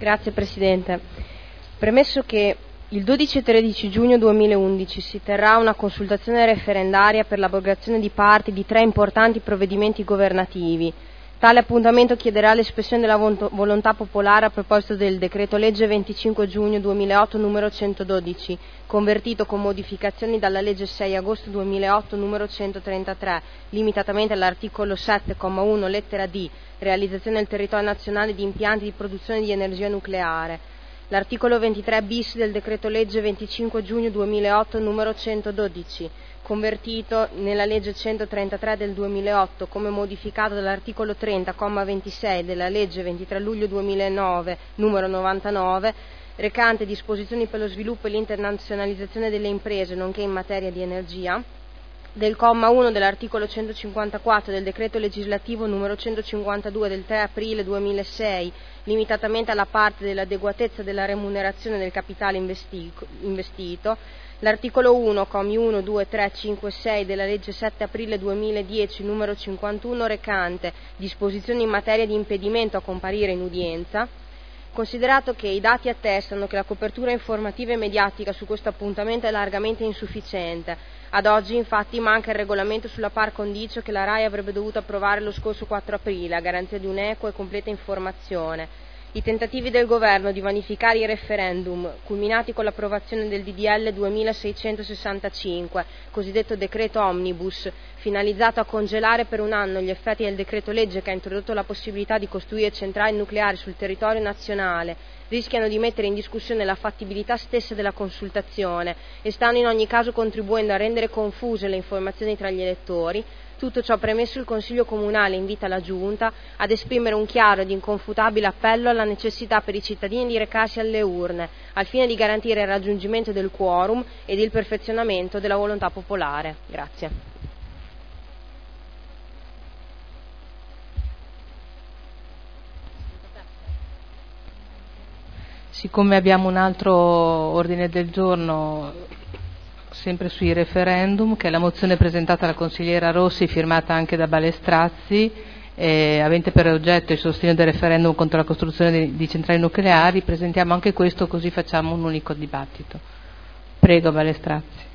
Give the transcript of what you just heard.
Grazie Presidente. Premesso che il 12 e 13 giugno 2011 si terrà una consultazione referendaria per l'abrogazione di parti di 3 importanti provvedimenti governativi. Tale appuntamento chiederà l'espressione della volontà popolare a proposito del decreto legge 25 giugno 2008 numero 112, convertito con modificazioni dalla legge 6 agosto 2008 numero 133, limitatamente all'articolo 7,1 lettera D, realizzazione nel territorio nazionale di impianti di produzione di energia nucleare. L'articolo 23 bis del decreto legge 25 giugno 2008 numero 112, convertito nella legge 133 del 2008 come modificato dall'articolo 30,26 della legge 23 luglio 2009 numero 99, recante disposizioni per lo sviluppo e l'internazionalizzazione delle imprese nonché in materia di energia, del comma 1 dell'articolo 154 del decreto legislativo numero 152 del 3 aprile 2006, limitatamente alla parte dell'adeguatezza della remunerazione del capitale investito, l'articolo 1, commi 1, 2, 3, 5 e 6 della legge 7 aprile 2010 numero 51 recante disposizioni in materia di impedimento a comparire in udienza. Considerato che i dati attestano che la copertura informativa e mediatica su questo appuntamento è largamente insufficiente, ad oggi infatti manca il regolamento sulla par condicio che la RAI avrebbe dovuto approvare lo scorso 4 aprile a garanzia di un'equa e completa informazione. I tentativi del governo di vanificare i referendum, culminati con l'approvazione del DDL 2665, cosiddetto decreto omnibus, finalizzato a congelare per un anno gli effetti del decreto legge che ha introdotto la possibilità di costruire centrali nucleari sul territorio nazionale, rischiano di mettere in discussione la fattibilità stessa della consultazione e stanno in ogni caso contribuendo a rendere confuse le informazioni tra gli elettori. Tutto ciò premesso, il Consiglio Comunale invita la Giunta ad esprimere un chiaro ed inconfutabile appello alla necessità per i cittadini di recarsi alle urne, al fine di garantire il raggiungimento del quorum ed il perfezionamento della volontà popolare. Grazie. Siccome abbiamo un altro ordine del giorno sempre sui referendum, che è la mozione presentata dalla consigliera Rossi, firmata anche da Balestrazzi, avente per oggetto il sostegno del referendum contro la costruzione di centrali nucleari, presentiamo anche questo, così facciamo un unico dibattito. Prego Balestrazzi.